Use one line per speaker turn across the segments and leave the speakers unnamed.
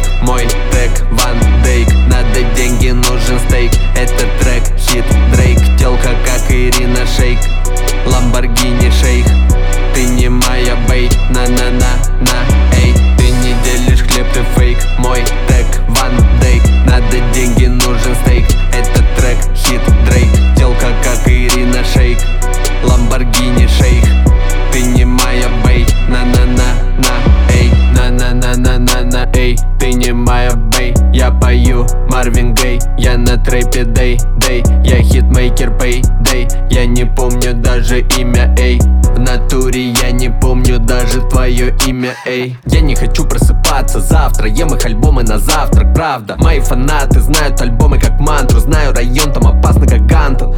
мой трек Ван Дейк. Надо деньги, нужен стейк. Это трек хит Дрейк. Тёлка как Ирина Шейк, Ламборгини шейх. Ты не моя бей, на-на-на-на, эй. Ты не делишь хлеб, ты фейк. Мой трек Ван Дейк. Надо деньги, нужен стейк. Это трек хит Дрейк. Тёлка как Ирина Шейк, Ламборгини шейх. Ты не моя бей, на-на-на-на, эй. На-на-на-на-на-на, эй. Ты не моя бей. Я пою Марвин Гей. Я на трэпе дэй. Я хитмейкер пэй. Я не помню даже имя, эй. В натуре я не помню даже твое имя, эй. Я не хочу просыпаться завтра. Ем их альбомы на завтрак, правда. Мои фанаты знают альбомы как мантру. Знаю район, там опасно как Антон.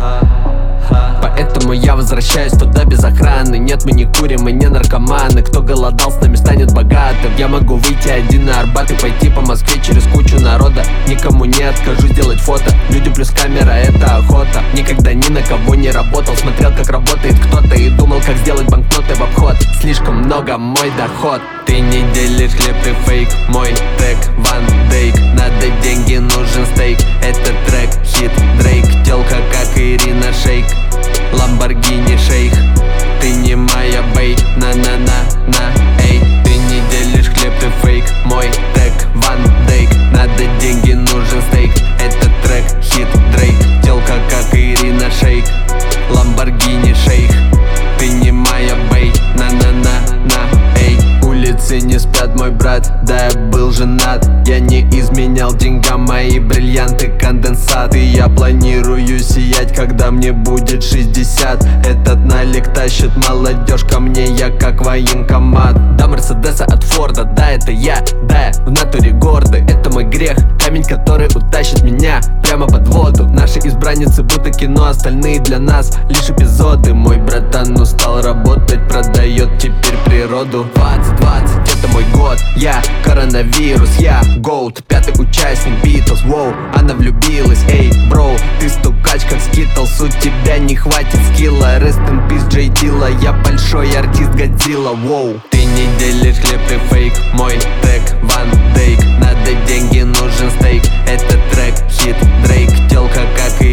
Поэтому я возвращаюсь туда без охраны. Нет, мы не курим, мы не наркоманы. Кто голодал, с нами станет богатым. Я могу выйти один на Арбат и пойти по Москве через кучу народа. Никому не откажу делать фото. Люди плюс камера — это охота. Никогда ни на кого не работал. Смотрел, как работает кто-то и думал, как сделать банкноты в обход. Слишком много мой доход. Ты не делишь хлеб, ты фейк. Мой трек Ван Дейк. Надо деньги, нужен стейк. Это трек хит Дрейк. Тёлка как Ирина Шейк, Ламборгини шейх. Ты не моя бей, на-на-на-на, эй. Ты не делишь хлеб, ты фейк. Мой трек Ван Дейк. Надо деньги, нужен стейк. Это трек хит Дрейк. Тёлка как Ирина Шейк, Ламборгини шейх. Ты не моя бей, на-на-на-на, эй. Улицы не спят, мой брат, да, я был женат. Я не изменял деньгам, мои бриллианты конденсаты. Я планирую сиять, когда мне будет 60. Этот налик тащит молодежь ко мне, я как военкомат. Да, Мерседеса от Форда, да, это я, да, в натуре гордый. Это мой грех, камень, который утащит меня прямо под воду. Наши избранницы будто кино, остальные для нас лишь эпизоды. Мой братан устал работать, продает теперь природу. 2020, это мой год, я коронавирус, я Goat, пятый участник Beatles, воу. Она влюбилась, эй, бро, ты стукач как Skittles, у тебя не хватит скилла. Rest in peace, Джей Дилла, я большой артист Годзилла, воу. Ты не делишь хлеб, ты фейк. Мой трек Ван Дейк. Надо деньги, нужен стейк. Это трек хит Дрейк. Тёлка как